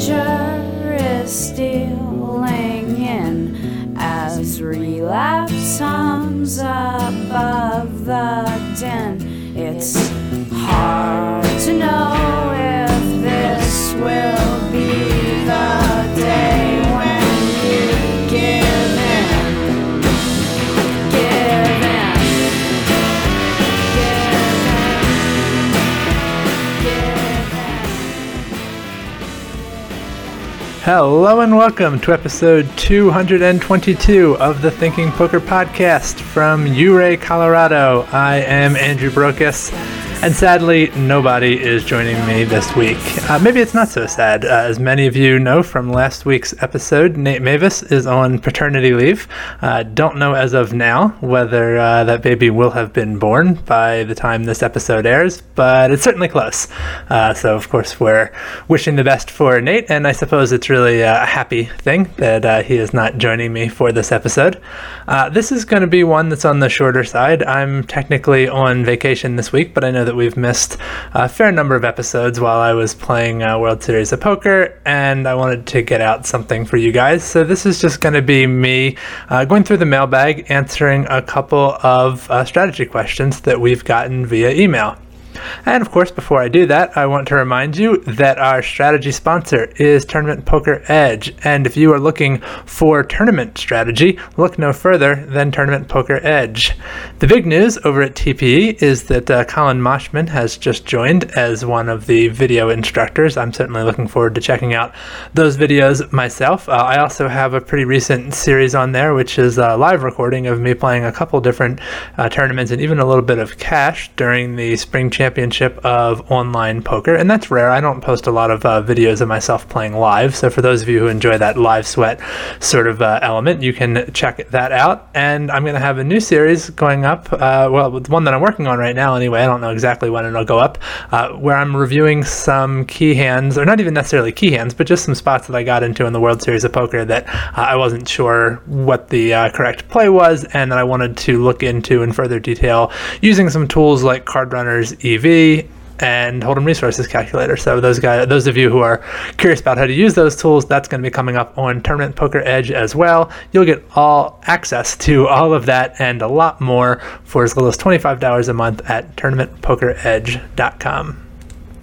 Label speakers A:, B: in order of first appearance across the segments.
A: danger is stealing in as relapse hums above the din. It's hard to know if this will be the day when you give in. Give in.
B: Hello and welcome to episode 222 of the Thinking Poker Podcast from Ouray, Colorado. I am Andrew Brokus, and sadly, nobody is joining me this week. Maybe it's not so sad. As many of you know from last week's episode, Nate Mavis is on paternity leave. Don't know as of now whether that baby will have been born by the time this episode airs, but it's certainly close. So, of course, we're wishing the best for Nate, and I suppose it's really a happy thing that he is not joining me for this episode. This is going to be one that's on the shorter side. I'm technically on vacation this week, but I know that we've missed a fair number of episodes while I was playing World Series of Poker, and I wanted to get out something for you guys. So this is just going to be me going through the mailbag, answering a couple of strategy questions that we've gotten via email. And of course, before I do that, I want to remind you that our strategy sponsor is Tournament Poker Edge. And if you are looking for tournament strategy, look no further than Tournament Poker Edge. The big news over at TPE is that Colin Moshman has just joined as one of the video instructors. I'm certainly looking forward to checking out those videos myself. I also have a pretty recent series on there, which is a live recording of me playing a couple different tournaments and even a little bit of cash during the Spring Championship of Online Poker, and that's rare. I don't post a lot of videos of myself playing live, so for those of you who enjoy that live sweat sort of element, you can check that out. And I'm going to have a new series going up, well, one that I'm working on right now anyway, I don't know exactly when it'll go up, where I'm reviewing some key hands, or not even necessarily key hands, but just some spots that I got into in the World Series of Poker that I wasn't sure what the correct play was, and that I wanted to look into in further detail using some tools like Card Runner's EV and Hold'em Resources Calculator. So those of you who are curious about how to use those tools, that's going to be coming up on Tournament Poker Edge as well. You'll get all access to all of that and a lot more for as little as $25 a month at tournamentpokeredge.com.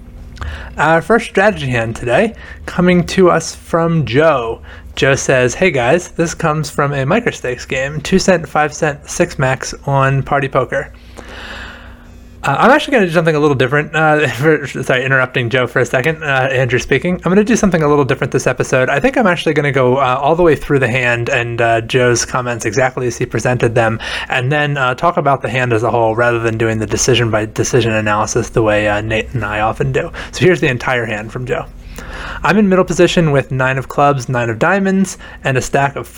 B: Our first strategy hand today coming to us from Joe. Joe says, "Hey guys, this comes from a microstakes game, 2 cent, 5 cent, 6 max on Party Poker." I'm actually going to do something a little different. Sorry, interrupting Joe for a second. Andrew speaking. I'm going to do something a little different this episode. I think I'm actually going to go all the way through the hand and Joe's comments exactly as he presented them, and then talk about the hand as a whole rather than doing the decision by decision analysis the way Nate and I often do. So here's the entire hand from Joe. I'm in middle position with 9 of clubs, 9 of diamonds, and a stack of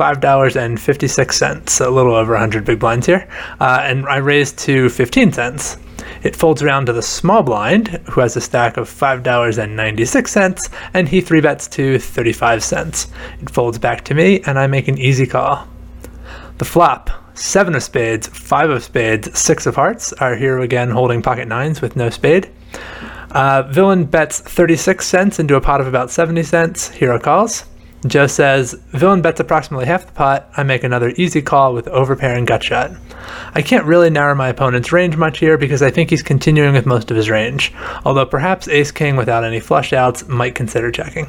B: $5.56, a little over 100 big blinds here, and I raised to 15 cents. It folds around to the small blind, who has a stack of $5.96, and he 3-bets to 35 cents. It folds back to me, and I make an easy call. The flop, 7 of spades, 5 of spades, 6 of hearts, our hero again holding pocket nines with no spade. Villain bets 36 cents into a pot of about 70 cents, hero calls. Joe says, villain bets approximately half the pot, I make another easy call with overpair and gut shot. I can't really narrow my opponent's range much here because I think he's continuing with most of his range, although perhaps ace-king without any flush outs might consider checking.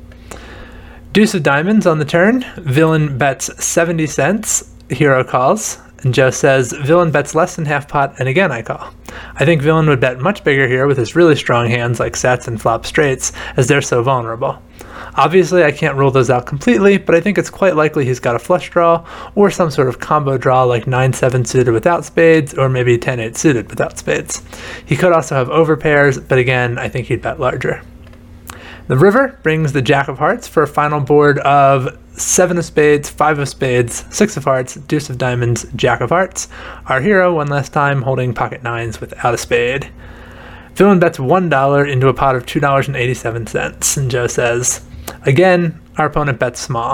B: Deuce of diamonds on the turn, villain bets 70 cents, hero calls, and Joe says, villain bets less than half pot, and again I call. I think villain would bet much bigger here with his really strong hands like sets and flop straights, as they're so vulnerable. Obviously, I can't rule those out completely, but I think it's quite likely he's got a flush draw, or some sort of combo draw like 9-7 suited without spades, or maybe 10-8 suited without spades. He could also have overpairs, but again, I think he'd bet larger. The river brings the jack of hearts for a final board of 7 of spades, 5 of spades, 6 of hearts, deuce of diamonds, jack of hearts. Our hero, one last time, holding pocket nines without a spade. Villain bets $1 into a pot of $2.87, and Joe says, again, our opponent bets small.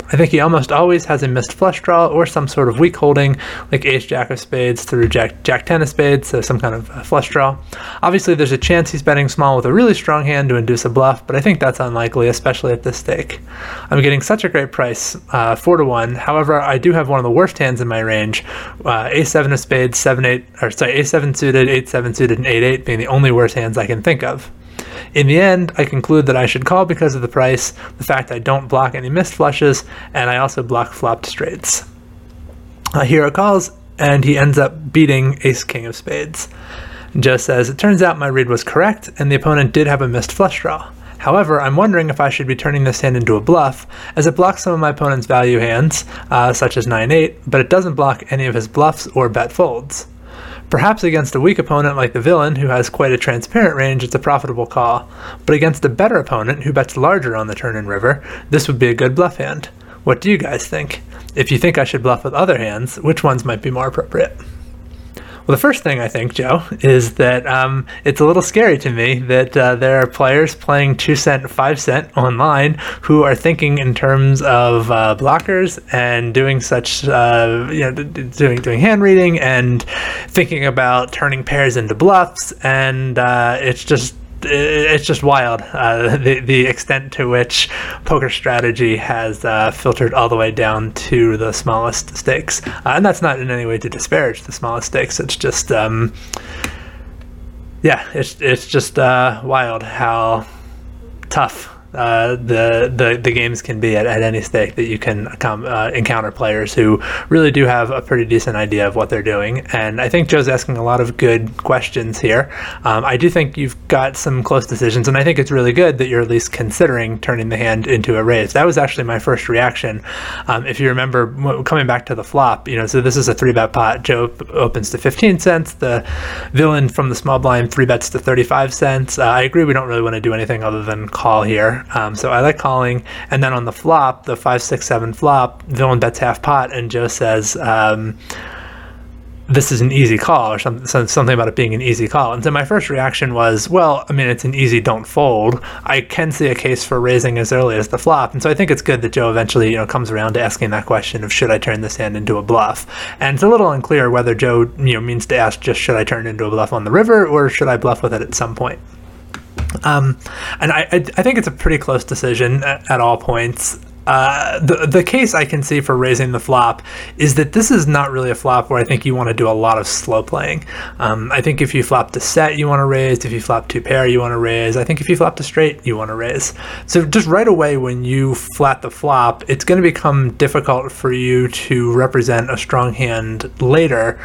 B: I think he almost always has a missed flush draw or some sort of weak holding, like ace-jack of spades through jack-10 of spades, so some kind of flush draw. Obviously, there's a chance he's betting small with a really strong hand to induce a bluff, but I think that's unlikely, especially at this stake. I'm getting such a great price, 4-1. However, I do have one of the worst hands in my range, ace-7 of spades, ace-7 suited, 8-7 suited, and 8-8 being the only worst hands I can think of. In the end, I conclude that I should call because of the price, the fact I don't block any missed flushes, and I also block flopped straights. Hero calls, and he ends up beating ace-king of spades. Joe says, it turns out my read was correct, and the opponent did have a missed flush draw. However, I'm wondering if I should be turning this hand into a bluff, as it blocks some of my opponent's value hands, such as 9-8, but it doesn't block any of his bluffs or bet folds. Perhaps against a weak opponent like the villain, who has quite a transparent range, it's a profitable call, but against a better opponent who bets larger on the turn and river, this would be a good bluff hand. What do you guys think? If you think I should bluff with other hands, which ones might be more appropriate? Well, the first thing I think, Joe, is that it's a little scary to me that there are players playing 2 cent, 5 cent online who are thinking in terms of blockers and doing such, doing hand reading and thinking about turning pairs into bluffs, and it's just wild, the extent to which poker strategy has filtered all the way down to the smallest stakes. And that's not in any way to disparage the smallest stakes. It's just, it's just wild how tough the games can be at any stake, that you can encounter players who really do have a pretty decent idea of what they're doing. And I think Joe's asking a lot of good questions here. I do think you've got some close decisions, and I think it's really good that you're at least considering turning the hand into a raise. That was actually my first reaction. If you remember, coming back to the flop, so this is a 3-bet pot. Joe opens to 15 cents. The villain from the small blind 3-bets to 35 cents. I agree we don't really want to do anything other than call here. So I like calling, and then on the flop, the 5, 6, 7 flop, villain bets half pot, and Joe says, this is an easy call, or something about it being an easy call. And so my first reaction was, well, I mean, it's an easy don't fold. I can see a case for raising as early as the flop, and so I think it's good that Joe eventually, comes around to asking that question of should I turn this hand into a bluff. And it's a little unclear whether Joe, means to ask just should I turn it into a bluff on the river, or should I bluff with it at some point. And I think it's a pretty close decision at all points. The case I can see for raising the flop is that this is not really a flop where I think you want to do a lot of slow playing. I think if you flop to set, you want to raise. If you flop to pair, you want to raise. I think if you flop to straight, you want to raise. So just right away when you flat the flop, it's going to become difficult for you to represent a strong hand later,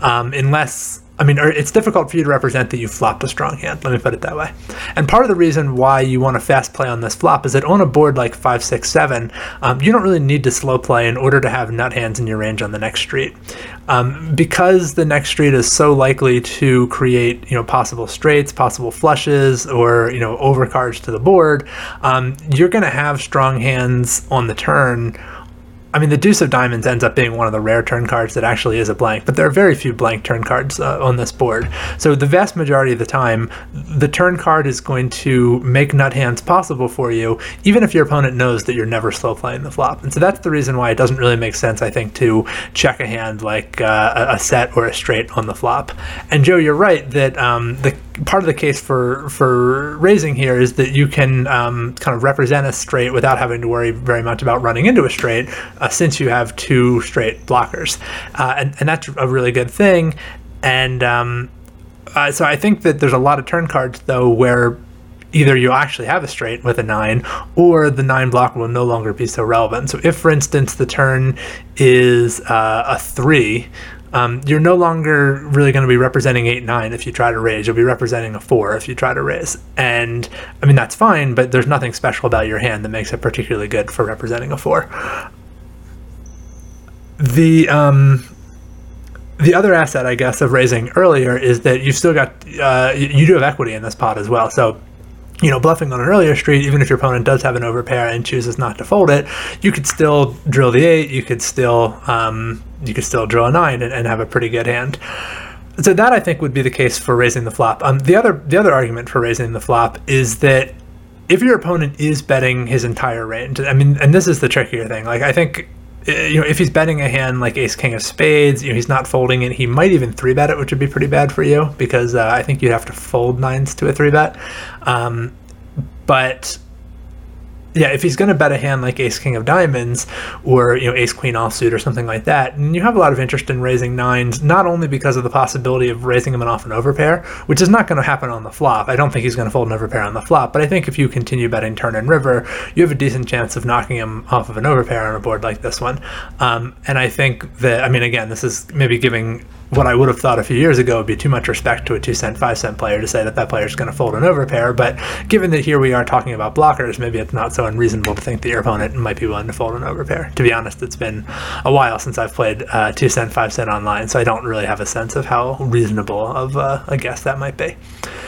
B: it's difficult for you to represent that you flopped a strong hand, let me put it that way. And part of the reason why you want to fast play on this flop is that on a board like 5, 6, 7, you don't really need to slow play in order to have nut hands in your range on the next street. Because the next street is so likely to create, possible straights, possible flushes, or, overcards to the board, you're going to have strong hands on the turn. The deuce of diamonds ends up being one of the rare turn cards that actually is a blank, but there are very few blank turn cards on this board. So the vast majority of the time, the turn card is going to make nut hands possible for you, even if your opponent knows that you're never slow playing the flop. And so that's the reason why it doesn't really make sense, I think, to check a hand like a set or a straight on the flop. And Joe, you're right that the part of the case for raising here is that you can kind of represent a straight without having to worry very much about running into a straight, since you have 2 straight blockers. And that's a really good thing. And so I think that there's a lot of turn cards, though, where either you actually have a straight with a 9, or the 9 block will no longer be so relevant. So if, for instance, the turn is a 3, you're no longer really going to be representing 8, 9 if you try to raise. You'll be representing a 4 if you try to raise. And, that's fine, but there's nothing special about your hand that makes it particularly good for representing a 4. The other asset, I guess, of raising earlier is that you've still got, you do have equity in this pot as well. So, bluffing on an earlier street, even if your opponent does have an overpair and chooses not to fold it, you could still drill the 8, you could still drill a 9 and have a pretty good hand. So that, I think, would be the case for raising the flop. The other argument for raising the flop is that if your opponent is betting his entire range, I mean, and this is the trickier thing, like I think, if he's betting a hand like ace king of spades, he's not folding it. He might even 3-bet it, which would be pretty bad for you, because I think you'd have to fold nines to a 3-bet. But yeah, if he's going to bet a hand like ace king of diamonds, or ace queen offsuit or something like that, and you have a lot of interest in raising nines, not only because of the possibility of raising him off an overpair, which is not going to happen on the flop. I don't think he's going to fold an overpair on the flop, but I think if you continue betting turn and river, you have a decent chance of knocking him off of an overpair on a board like this one. And I think that, I mean, again, this is maybe giving what I would have thought a few years ago would be too much respect to a 2-cent, 5-cent player to say that player is going to fold an overpair, but given that here we are talking about blockers, maybe it's not so unreasonable to think that your opponent might be willing to fold an overpair. To be honest, it's been a while since I've played 2-cent, 5-cent online, so I don't really have a sense of how reasonable of a guess that might be.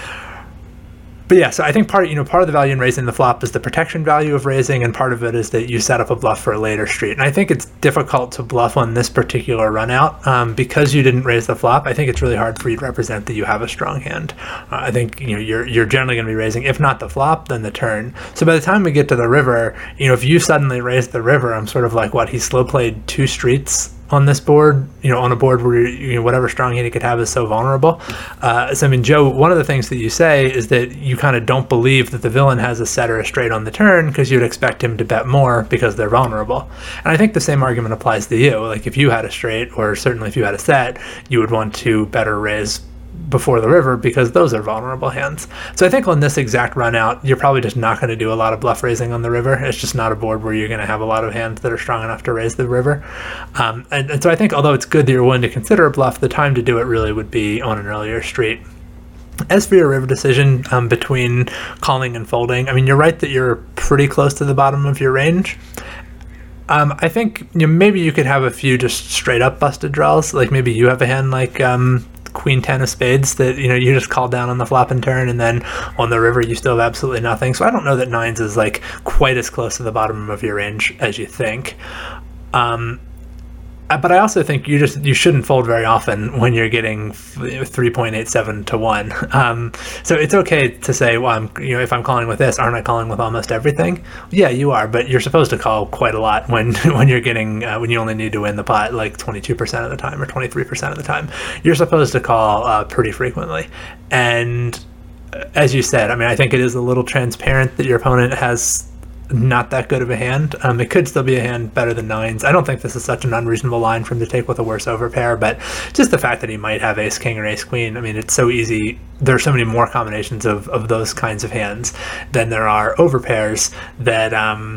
B: But yeah, so I think part of the value in raising the flop is the protection value of raising, and part of it is that you set up a bluff for a later street. And I think it's difficult to bluff on this particular run out because you didn't raise the flop. I think it's really hard for you to represent that you have a strong hand. I think you're generally going to be raising, if not the flop, then the turn. So by the time we get to the river, if you suddenly raise the river, I'm sort of like, what, he slow played 2 streets on this board, on a board where whatever strong hand he could have is so vulnerable. So I mean, Joe, one of the things that you say is that you kind of don't believe that the villain has a set or a straight on the turn because you'd expect him to bet more because they're vulnerable. And I think the same argument applies to you. Like if you had a straight, or certainly if you had a set, you would want to bet or raise before the river because those are vulnerable hands. So I think on this exact run out, you're probably just not going to do a lot of bluff raising on the river. It's just not a board where you're going to have a lot of hands that are strong enough to raise the river. And so I think although it's good that you're willing to consider a bluff, the time to do it really would be on an earlier street. As for your river decision between calling and folding, I mean, you're right that you're pretty close to the bottom of your range. I think maybe you could have a few just straight up busted draws. Like maybe you have a hand like Queen 10 of spades that you just call down on the flop and turn, and then on the river you still have absolutely nothing. So I don't know that nines is like quite as close to the bottom of your range as you think. But I also think you shouldn't fold very often when you're getting 3.87 to 1. So it's okay to say, well, if I'm calling with this, aren't I calling with almost everything? Yeah, you are, but you're supposed to call quite a lot when you're getting when you only need to win the pot like 22% of the time or 23% of the time. You're supposed to call pretty frequently. And as you said, I mean, I think it is a little transparent that your opponent has not that good of a hand. It could still be a hand better than nines. I don't think this is such an unreasonable line for him to take with a worse overpair, but just the fact that he might have ace king or ace queen, I mean, it's so easy. There are so many more combinations of those kinds of hands than there are overpairs that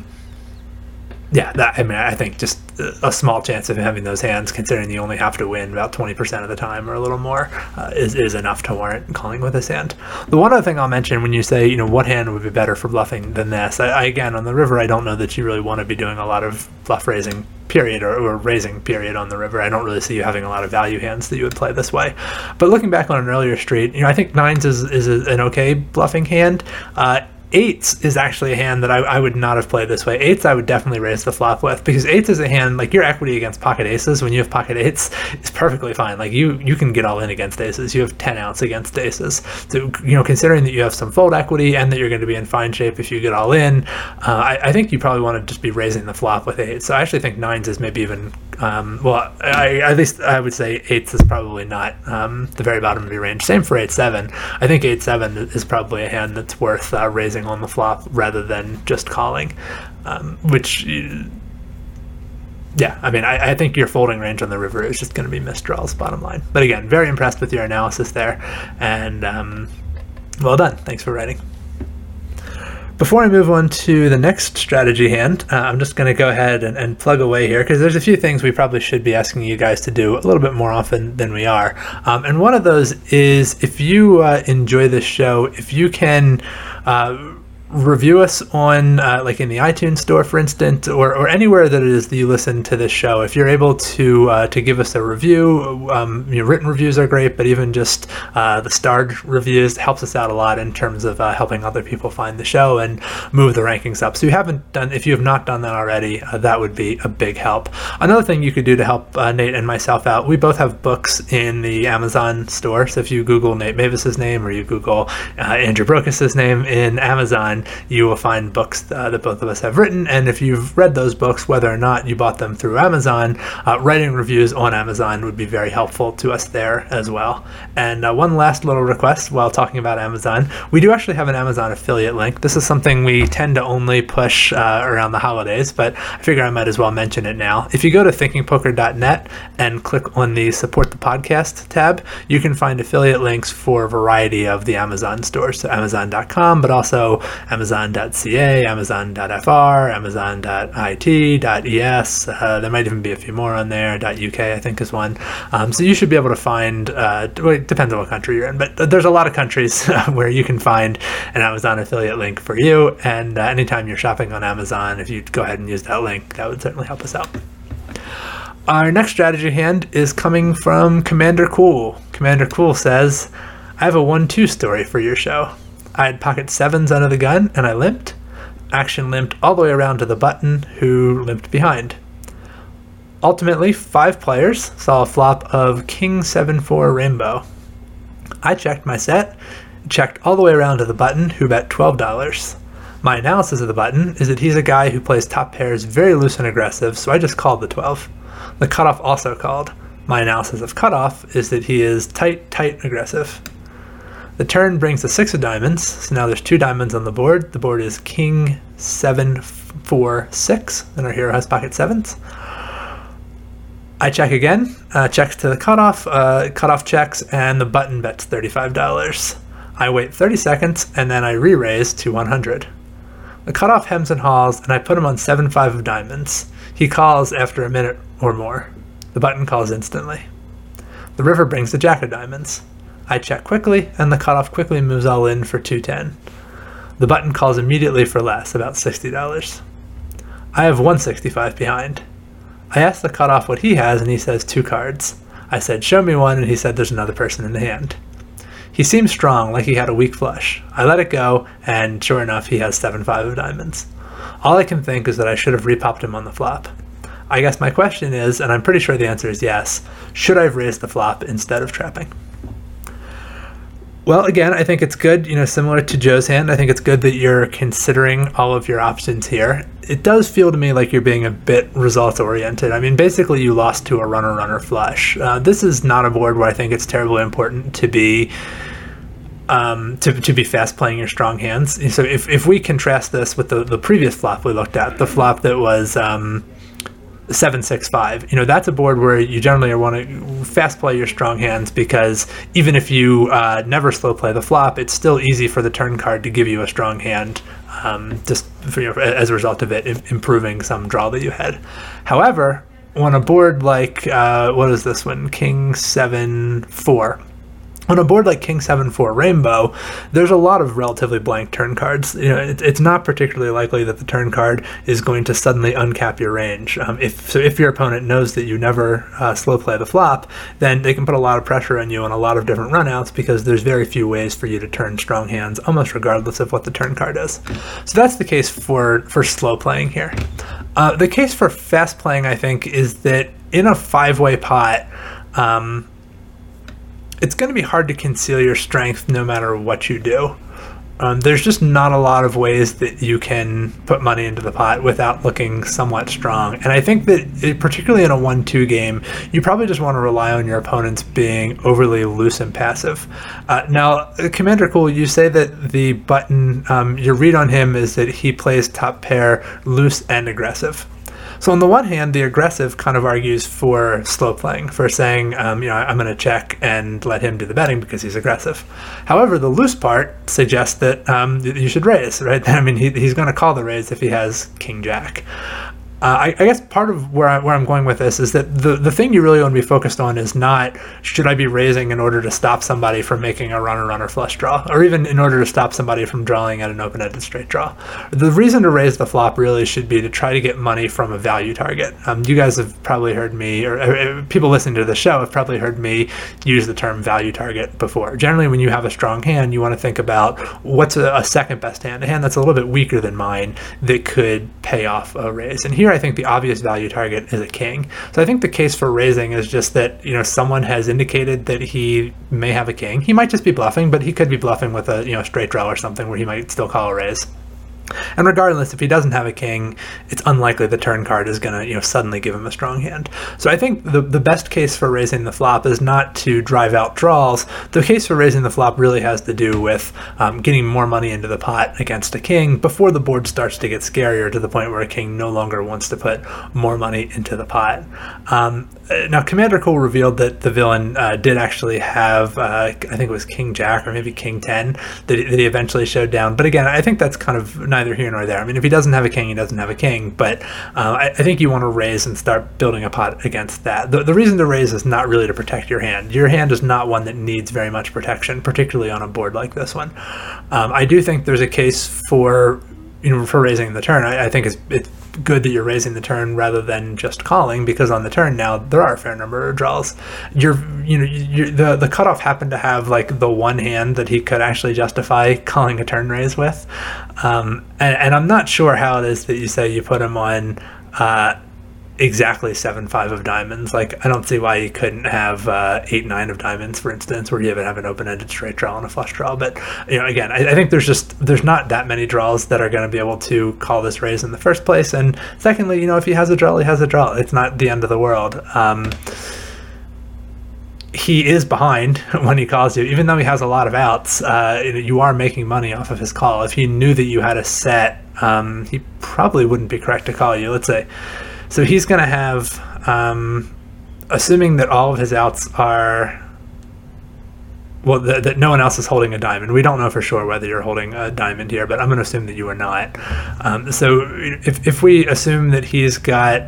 B: I think just a small chance of having those hands, considering you only have to win about 20% of the time or a little more, is enough to warrant calling with this hand. The one other thing I'll mention when you say, what hand would be better for bluffing than this, I again, on the river, I don't know that you really want to be doing a lot of bluff raising period or raising period on the river. I don't really see you having a lot of value hands that you would play this way. But looking back on an earlier street, I think nines is an okay bluffing hand. Eights is actually a hand that I would not have played this way. Eights I would definitely raise the flop with, because eights is a hand, like your equity against pocket aces when you have pocket eights is perfectly fine. Like you can get all in against aces. You have 10 outs against aces. So, considering that you have some fold equity and that you're going to be in fine shape if you get all in, I think you probably want to just be raising the flop with eights. So I actually think nines is maybe even, at least I would say eights is probably not the very bottom of your range. Same for 8-7. I think 8-7 is probably a hand that's worth raising on the flop rather than just calling, I think your folding range on the river is just going to be misdraws, bottom line. But again, very impressed with your analysis there, and well done. Thanks for writing. Before I move on to the next strategy hand, I'm just going to go ahead and plug away here, because there's a few things we probably should be asking you guys to do a little bit more often than we are. And one of those is, if you enjoy this show, if you can review us on like in the iTunes store, for instance, or anywhere that it is that you listen to this show. If you're able to give us a review, written reviews are great, but even just the starred reviews helps us out a lot in terms of helping other people find the show and move the rankings up. So if you have not done that already, that would be a big help. Another thing you could do to help Nate and myself out, we both have books in the Amazon store. So if you Google Nate Mavis's name or you Google Andrew Brokos's name in Amazon, Amazon, you will find books that both of us have written. And if you've read those books, whether or not you bought them through Amazon, writing reviews on Amazon would be very helpful to us there as well. And one last little request while talking about Amazon. We do actually have an Amazon affiliate link. This is something we tend to only push around the holidays, but I figure I might as well mention it now. If you go to thinkingpoker.net and click on the Support the Podcast tab, you can find affiliate links for a variety of the Amazon stores. So Amazon.com, but also Amazon.ca, Amazon.fr, Amazon.it.es. There might even be a few more on there. .uk, I think, is one. So you should be able to find, it depends on what country you're in, but there's a lot of countries where you can find an Amazon affiliate link for you. And anytime you're shopping on Amazon, if you go ahead and use that link, that would certainly help us out. Our next strategy hand is coming from Commander Cool. Commander Cool says, I have a 1-2 story for your show. I had pocket 7s under the gun and I limped. Action limped all the way around to the button, who limped behind. Ultimately, 5 players saw a flop of King 7-4 Rainbow. I checked my set, checked all the way around to the button, who bet $12. My analysis of the button is that he's a guy who plays top pairs very loose and aggressive, so I just called the 12. The cutoff also called. My analysis of cutoff is that he is tight aggressive. The turn brings the 6 of diamonds, so now there's 2 diamonds on the board. The board is King 7-4 6, and our hero has pocket 7s. I check again, checks to the cutoff, cutoff checks, and the button bets $35. I wait 30 seconds, and then I re-raise to 100. The cutoff hems and haws, and I put him on 7-5 of diamonds. He calls after a minute or more. The button calls instantly. The river brings the jack of diamonds. I check quickly, and the cutoff quickly moves all in for 210. The button calls immediately for less, about $60. I have 165 behind. I asked the cutoff what he has, and he says 2 cards. I said, show me one, and he said there's another person in the hand. He seemed strong, like he had a weak flush. I let it go, and sure enough, he has 7-5 of diamonds. All I can think is that I should have repopped him on the flop. I guess my question is, and I'm pretty sure the answer is yes, should I have raised the flop instead of trapping? Well, again, I think it's good, similar to Joe's hand, I think it's good that you're considering all of your options here. It does feel to me like you're being a bit results-oriented. I mean, basically you lost to a runner flush. This is not a board where I think it's terribly important to be to be fast playing your strong hands. So if we contrast this with the previous flop we looked at, the flop that was 7-6-5, that's a board where you generally want to fast play your strong hands, because even if you never slow play the flop, it's still easy for the turn card to give you a strong hand, just as a result of it improving some draw that you had. However, on a board like what is this one, King 7-4. On a board like King 7-4 Rainbow, there's a lot of relatively blank turn cards. It's not particularly likely that the turn card is going to suddenly uncap your range. If your opponent knows that you never slow play the flop, then they can put a lot of pressure on you on a lot of different runouts, because there's very few ways for you to turn strong hands, almost regardless of what the turn card is. So that's the case for slow playing here. The case for fast playing, I think, is that in a 5-way pot, it's going to be hard to conceal your strength no matter what you do. There's just not a lot of ways that you can put money into the pot without looking somewhat strong. And I think that particularly in a 1-2 game, you probably just want to rely on your opponents being overly loose and passive. Now, Commander Cool, you say that the button, your read on him is that he plays top pair loose and aggressive. So on the one hand, the aggressive kind of argues for slow playing, for saying, I'm going to check and let him do the betting because he's aggressive. However, the loose part suggests that you should raise, right? I mean, he's going to call the raise if he has King Jack. I guess part of where I'm going with this is that the thing you really want to be focused on is not, should I be raising in order to stop somebody from making a runner flush draw, or even in order to stop somebody from drawing at an open-ended straight draw. The reason to raise the flop really should be to try to get money from a value target. You guys have probably heard me, or people listening to the show have probably heard me use the term value target before. Generally, when you have a strong hand, you want to think about what's a second best hand, a hand that's a little bit weaker than mine that could pay off a raise. And here I think the obvious value target is a king. So I think the case for raising is just that, someone has indicated that he may have a king. He might just be bluffing, but he could be bluffing with a, straight draw or something where he might still call a raise. And regardless, if he doesn't have a king, it's unlikely the turn card is going to, suddenly give him a strong hand. So I think the best case for raising the flop is not to drive out draws. The case for raising the flop really has to do with getting more money into the pot against a king before the board starts to get scarier to the point where a king no longer wants to put more money into the pot. Now, Commander Cool revealed that the villain did actually have, I think it was King Jack or maybe King 10 that he eventually showed down. But again, I think that's kind of neither here nor there. I mean, if he doesn't have a king, he doesn't have a king. But I think you want to raise and start building a pot against that. The reason to raise is not really to protect your hand. Your hand is not one that needs very much protection, particularly on a board like this one. I do think there's a case for raising the turn. I think it's good that you're raising the turn rather than just calling, because on the turn now there are a fair number of draws. The cutoff happened to have like the one hand that he could actually justify calling a turn raise with, and I'm not sure how it is that you say you put him on exactly 7-5 of diamonds. Like, I don't see why you couldn't have 8-9 of diamonds, for instance, where you even have an open-ended straight draw and a flush draw. But again, I think there's not that many draws that are going to be able to call this raise in the first place. And secondly, if he has a draw, he has a draw. It's not the end of the world. He is behind when he calls you, even though he has a lot of outs. You are making money off of his call. If he knew that you had a set, he probably wouldn't be correct to call you. Let's say. So he's going to have, assuming that all of his outs are, well, that no one else is holding a diamond. We don't know for sure whether you're holding a diamond here, but I'm going to assume that you are not. So if we assume that he's got,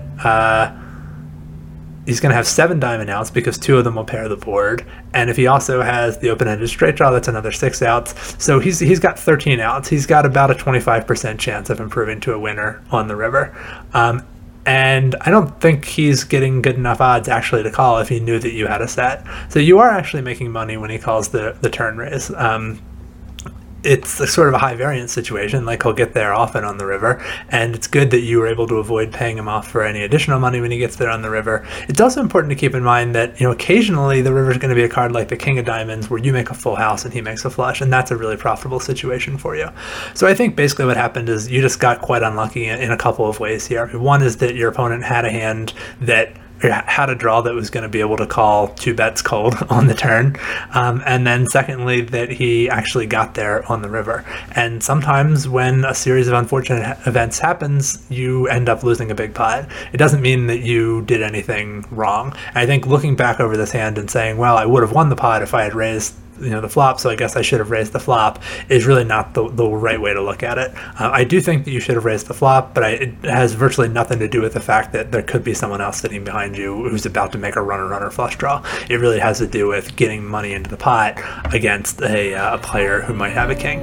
B: he's going to have 7 diamond outs because 2 of them will pair the board. And if he also has the open-ended straight draw, that's another 6 outs. So he's got 13 outs. He's got about a 25% chance of improving to a winner on the river. And I don't think he's getting good enough odds actually to call if he knew that you had a set. So you are actually making money when he calls the turn raise. It's a sort of a high variance situation, like he'll get there often on the river, and it's good that you were able to avoid paying him off for any additional money when he gets there on the river. It's also important to keep in mind that occasionally the river is going to be a card like the King of Diamonds where you make a full house and he makes a flush, and that's a really profitable situation for you. So I think basically what happened is you just got quite unlucky in a couple of ways here. One is that your opponent had a hand that had a draw that was going to be able to call 2 bets cold on the turn, and then secondly that he actually got there on the river. And sometimes when a series of unfortunate events happens, you end up losing a big pot. It doesn't mean that you did anything wrong. I think looking back over this hand and saying, well, I would have won the pot if I had raised the flop, so I guess I should have raised the flop, is really not the right way to look at it. I do think that you should have raised the flop, but it has virtually nothing to do with the fact that there could be someone else sitting behind you who's about to make a runner flush draw. It really has to do with getting money into the pot against a player who might have a king.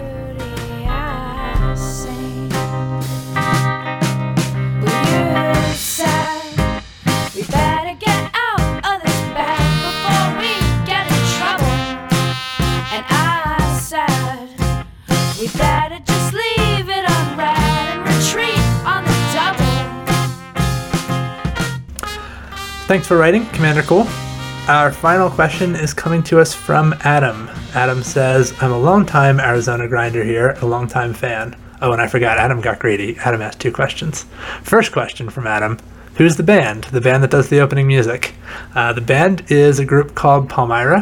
B: Thanks for writing, Commander Cool. Our final question is coming to us from Adam. Adam says, I'm a long-time Arizona grinder here, a long-time fan. Oh, and I forgot, Adam got greedy. Adam asked 2 questions. First question from Adam, who's the band? The band that does the opening music. The band is a group called Palmyra.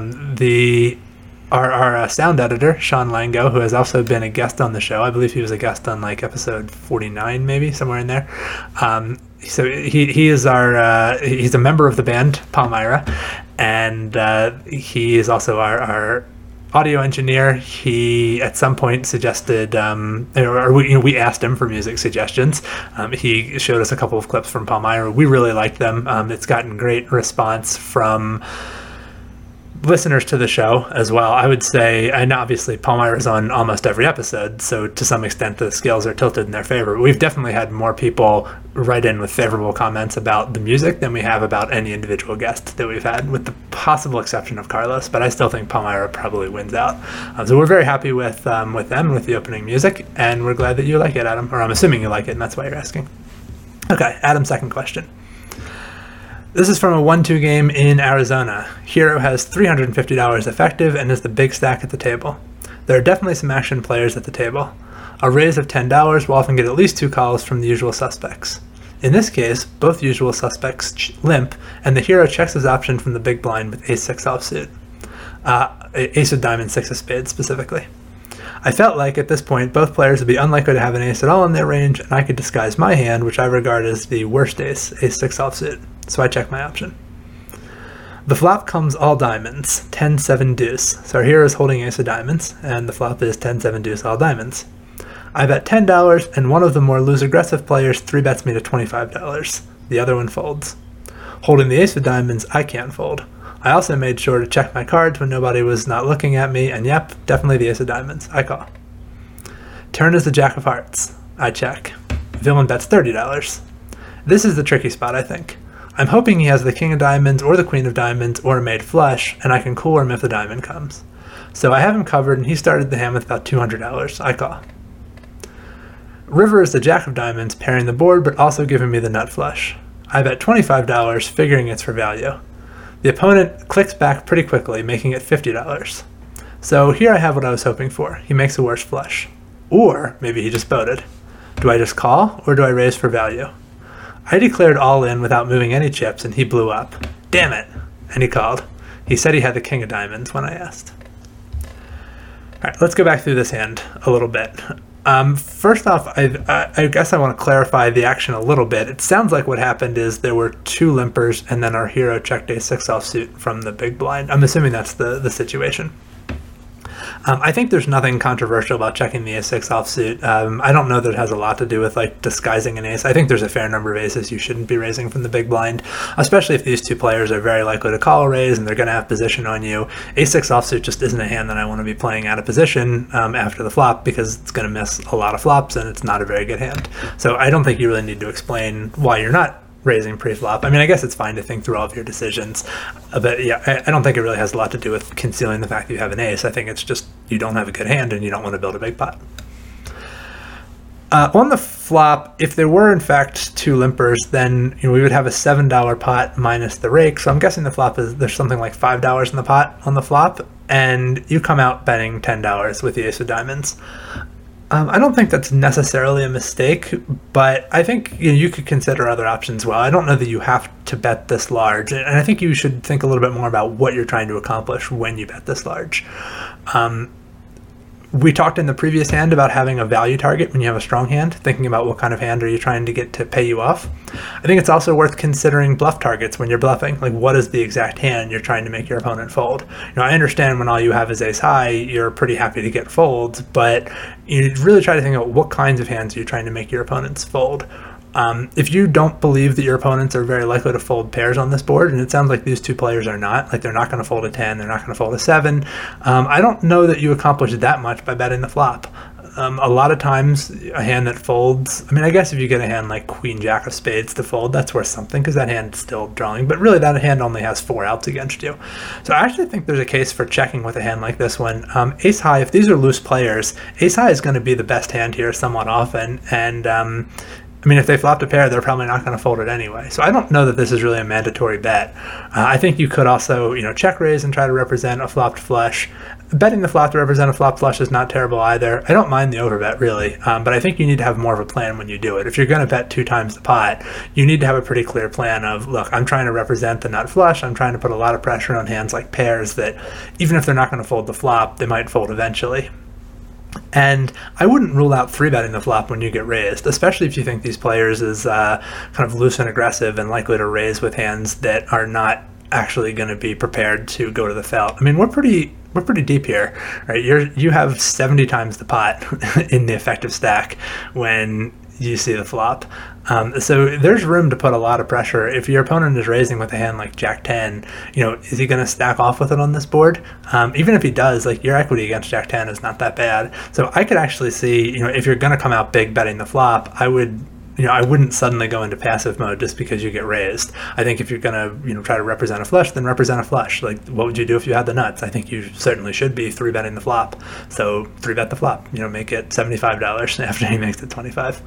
B: Our sound editor, Sean Lango, who has also been a guest on the show. I believe he was a guest on like episode 49, maybe, somewhere in there. So he is he's a member of the band Palmyra, and he is also our audio engineer. He at some point suggested, we asked him for music suggestions. He showed us a couple of clips from Palmyra. We really liked them. It's gotten great response from listeners to the show as well, I would say. And obviously Palmyra's on almost every episode, so to some extent the scales are tilted in their favor. We've definitely had more people write in with favorable comments about the music than we have about any individual guest that we've had, with the possible exception of Carlos, but I still think Palmyra probably wins out. So we're very happy with them, with the opening music, and we're glad that you like it, Adam, or I'm assuming you like it, and that's why you're asking. Okay, Adam's second question. This is from a 1-2 game in Arizona. Hero has $350 effective and is the big stack at the table. There are definitely some action players at the table. A raise of $10 will often get at least 2 calls from the usual suspects. In this case, both usual suspects limp, and the hero checks his option from the big blind with ace-6 offsuit. Ace of diamonds, 6 of spades specifically. I felt like at this point both players would be unlikely to have an ace at all in their range, and I could disguise my hand, which I regard as the worst ace, ace-6 offsuit, so I check my option. The flop comes all diamonds, 10-7 deuce, so our hero is holding ace of diamonds, and the flop is 10-7 deuce all diamonds. I bet $10, and one of the more loose-aggressive players 3-bets me to $25. The other one folds. Holding the ace of diamonds, I can't fold. I also made sure to check my cards when nobody was not looking at me, and yep, definitely the ace of diamonds. I call. Turn is the jack of hearts. I check. Villain bets $30. This is the tricky spot, I think. I'm hoping he has the king of diamonds or the queen of diamonds or a made flush, and I can cool him if the diamond comes. So I have him covered, and he started the hand with about $200. I call. River is the jack of diamonds, pairing the board, but also giving me the nut flush. I bet $25, figuring it's for value. The opponent clicks back pretty quickly, making it $50. So here I have what I was hoping for. He makes a worse flush. Or maybe he just boated. Do I just call, or do I raise for value? I declared all in without moving any chips, and he blew up. Damn it! And he called. He said he had the king of diamonds when I asked. Alright, let's go back through this hand a little bit. First off, I guess I want to clarify the action a little bit. It sounds like what happened is there were 2 limpers, and then our hero checked ace-6 offsuit from the big blind. I'm assuming that's the situation. I think there's nothing controversial about checking the ace-6 offsuit. I don't know that it has a lot to do with like disguising an ace. I think there's a fair number of aces you shouldn't be raising from the big blind, especially if these 2 players are very likely to call a raise and they're going to have position on you. Ace-6 offsuit just isn't a hand that I want to be playing out of position after the flop, because it's going to miss a lot of flops and it's not a very good hand. So I don't think you really need to explain why you're not raising pre-flop. I mean, I guess it's fine to think through all of your decisions, but yeah, I don't think it really has a lot to do with concealing the fact that you have an ace. I think it's just you don't have a good hand and you don't want to build a big pot. On the flop, if there were in fact 2 limpers, then we would have a $7 pot minus the rake. So I'm guessing the flop is there's something like $5 in the pot on the flop, and you come out betting $10 with the ace of diamonds. I don't think that's necessarily a mistake, but I think you could consider other options well. I don't know that you have to bet this large, and I think you should think a little bit more about what you're trying to accomplish when you bet this large. We talked in the previous hand about having a value target when you have a strong hand, thinking about what kind of hand are you trying to get to pay you off. I think it's also worth considering bluff targets when you're bluffing. Like, what is the exact hand you're trying to make your opponent fold? I understand when all you have is ace high, you're pretty happy to get folds, but you really try to think about what kinds of hands you're trying to make your opponents fold. If you don't believe that your opponents are very likely to fold pairs on this board, and it sounds like these 2 players are not, like they're not going to fold a 10, they're not going to fold a 7, I don't know that you accomplish that much by betting the flop. A lot of times, a hand that folds, I mean, I guess if you get a hand like Queen Jack of Spades to fold, that's worth something, because that hand's still drawing, but really that hand only has 4 outs against you. So I actually think there's a case for checking with a hand like this one. Ace high, if these are loose players, ace high is going to be the best hand here somewhat often, and I mean, if they flopped a pair, they're probably not going to fold it anyway. So I don't know that this is really a mandatory bet. I think you could also, check raise and try to represent a flopped flush. Betting the flop to represent a flop flush is not terrible either. I don't mind the overbet, really, but I think you need to have more of a plan when you do it. If you're going to bet 2 times the pot, you need to have a pretty clear plan of, look, I'm trying to represent the nut flush. I'm trying to put a lot of pressure on hands like pairs that, even if they're not going to fold the flop, they might fold eventually. And I wouldn't rule out 3-betting the flop when you get raised, especially if you think these players is kind of loose and aggressive and likely to raise with hands that are not actually going to be prepared to go to the felt. I mean, we're pretty deep here, right? You have 70 times the pot in the effective stack when you see the flop. So there's room to put a lot of pressure. If your opponent is raising with a hand like Jack 10, is he going to stack off with it on this board? Even if he does, like, your equity against Jack 10 is not that bad. So I could actually see, if you're going to come out big betting the flop, I wouldn't suddenly go into passive mode just because you get raised. I think if you're going to, try to represent a flush, then represent a flush. Like, what would you do if you had the nuts? I think you certainly should be 3-betting the flop. So 3-bet the flop, make it $75 after he makes it 25.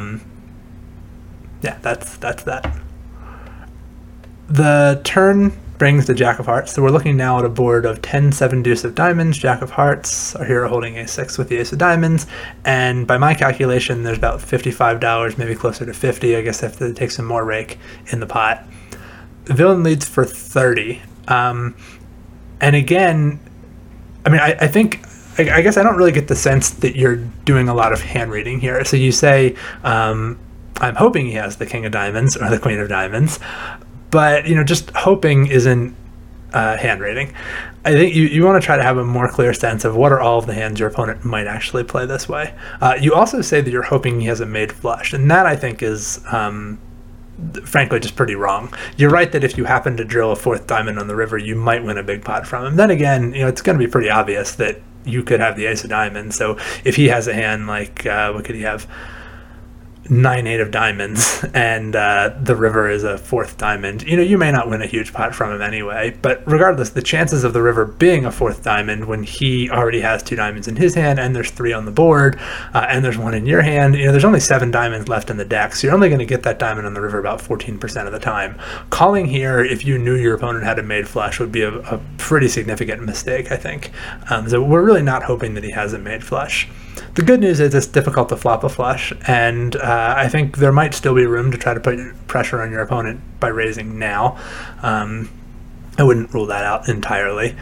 B: Yeah, that's that. The turn brings the Jack of Hearts. So we're looking now at a board of 10, 7 deuce of diamonds, Jack of Hearts, our hero holding a6 with the ace of diamonds, and by my calculation, there's about $55, maybe closer to 50. I guess I have to take some more rake in the pot. The villain leads for 30. And again, I mean, I think, I guess I don't really get the sense that you're doing a lot of hand reading here. So you say, I'm hoping he has the king of diamonds or the queen of diamonds, but, just hoping isn't hand reading. I think you want to try to have a more clear sense of what are all of the hands your opponent might actually play this way. You also say that you're hoping he has a made flush, and that I think is frankly just pretty wrong. You're right that if you happen to drill a 4th diamond on the river, you might win a big pot from him. Then again, it's going to be pretty obvious that you could have the ace of diamonds. So if he has a hand like, what could he have? 9-8 of diamonds, and the river is a 4th diamond, you may not win a huge pot from him anyway. But regardless, the chances of the river being a 4th diamond when he already has 2 diamonds in his hand, and there's 3 on the board, and there's 1 in your hand, there's only 7 diamonds left in the deck, so you're only going to get that diamond on the river about 14% of the time. Calling here, if you knew your opponent had a made flush, would be a pretty significant mistake, I think. So we're really not hoping that he has a made flush. The good news is it's difficult to flop a flush, and I think there might still be room to try to put pressure on your opponent by raising now. I wouldn't rule that out entirely.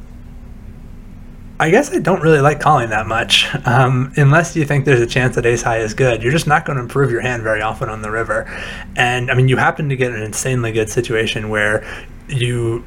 B: I guess I don't really like calling that much, unless you think there's a chance that ace high is good. You're just not going to improve your hand very often on the river. And, I mean, you happen to get an insanely good situation where you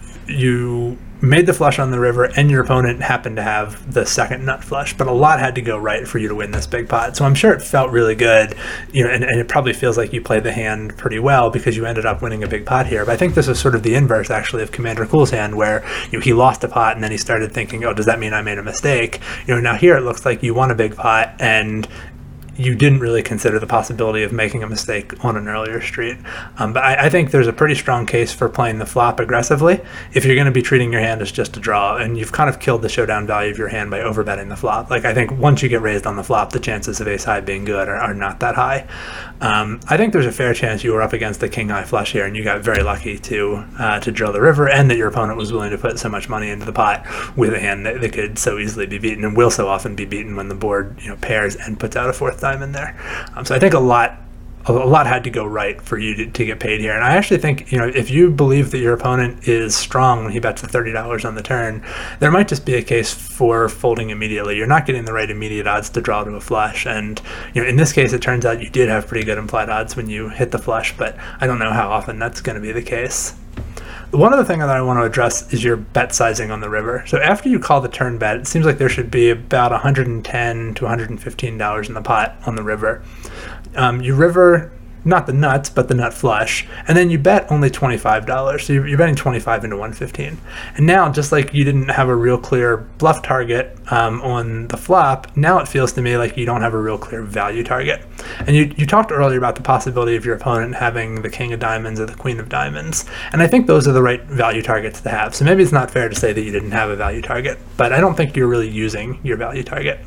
B: made the flush on the river and your opponent happened to have the second nut flush, but a lot had to go right for you to win this big pot. So I'm sure it felt really good, and it probably feels like you played the hand pretty well because you ended up winning a big pot here. But I think this is sort of the inverse, actually, of Commander Cool's hand, where he lost a pot and then he started thinking, oh, does that mean I made a mistake? Now here it looks like you won a big pot and you didn't really consider the possibility of making a mistake on an earlier street. But I think there's a pretty strong case for playing the flop aggressively if you're going to be treating your hand as just a draw, and you've kind of killed the showdown value of your hand by overbetting the flop. Like, I think once you get raised on the flop, the chances of ace high being good are not that high. I think there's a fair chance you were up against the king high flush here and you got very lucky to drill the river, and that your opponent was willing to put so much money into the pot with a hand that could so easily be beaten and will so often be beaten when the board pairs and puts out a 4th diamond there. So I think a lot had to go right for you to get paid here. And I actually think, if you believe that your opponent is strong when he bets the $30 on the turn, there might just be a case for folding immediately. You're not getting the right immediate odds to draw to a flush. And, in this case, it turns out you did have pretty good implied odds when you hit the flush, but I don't know how often that's going to be the case. One other thing that I want to address is your bet sizing on the river. So after you call the turn bet, it seems like there should be about $110 to $115 in the pot on the river. You river not the nuts, but the nut flush, and then you bet only $25. So you're betting 25 into 115. And now, just like you didn't have a real clear bluff target on the flop, now it feels to me like you don't have a real clear value target. And you talked earlier about the possibility of your opponent having the king of diamonds or the queen of diamonds, and I think those are the right value targets to have. So maybe it's not fair to say that you didn't have a value target, but I don't think you're really using your value target.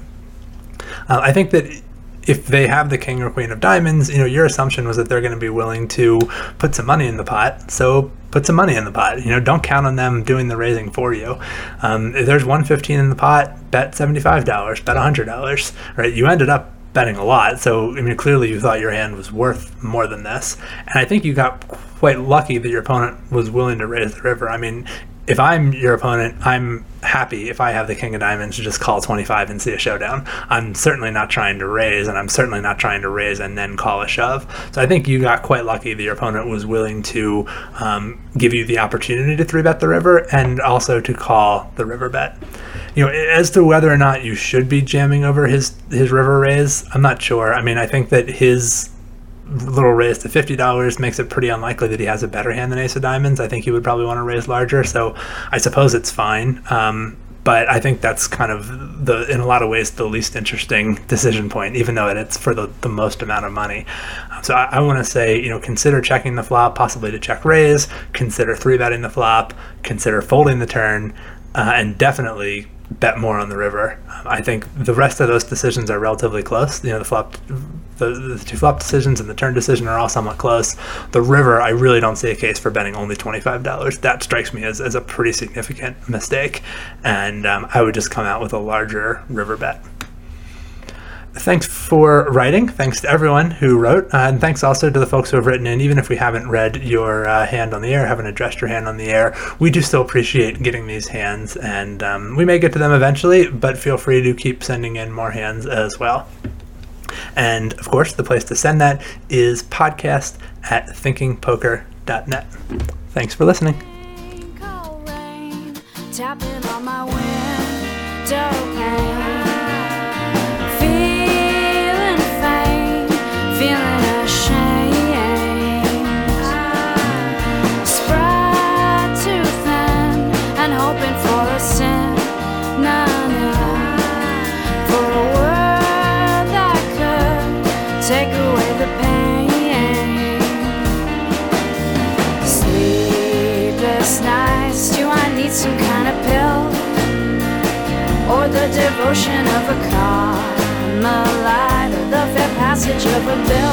B: I think that if they have the king or queen of diamonds, your assumption was that they're going to be willing to put some money in the pot. So put some money in the pot. Don't count on them doing the raising for you. If there's 115 in the pot, bet $75, bet $100, right? You ended up betting a lot. So, clearly you thought your hand was worth more than this. And I think you got quite lucky that your opponent was willing to raise the river. If I'm your opponent, I'm happy if I have the king of diamonds to just call 25 and see a showdown. I'm certainly not trying to raise, and I'm certainly not trying to raise and then call a shove. So I think you got quite lucky that your opponent was willing to give you the opportunity to 3-bet the river and also to call the river bet. As to whether or not you should be jamming over his river raise, I'm not sure. I think that his little raise to $50 makes it pretty unlikely that he has a better hand than ace of diamonds. I think he would probably want to raise larger, so I suppose it's fine. But I think that's kind of in a lot of ways, the least interesting decision point, even though it's for the most amount of money. So I want to say, consider checking the flop, possibly to check raise, consider 3-betting the flop, consider folding the turn, and definitely bet more on the river. I think the rest of those decisions are relatively close. The The two flop decisions and the turn decision are all somewhat close. The river, I really don't see a case for betting only $25. That strikes me as a pretty significant mistake, and I would just come out with a larger river bet. Thanks for writing. Thanks to everyone who wrote. And thanks also to the folks who have written in. Even if we haven't read your hand on the air, haven't addressed your hand on the air, we do still appreciate getting these hands. And we may get to them eventually, but feel free to keep sending in more hands as well. And, of course, the place to send that is podcast@thinkingpoker.net. Thanks for listening. Tapping on my window pane. Take away the pain. Sleepless nights. Do I need some kind of pill? Or the devotion of a Carmelite? Or the fair passage of a bill?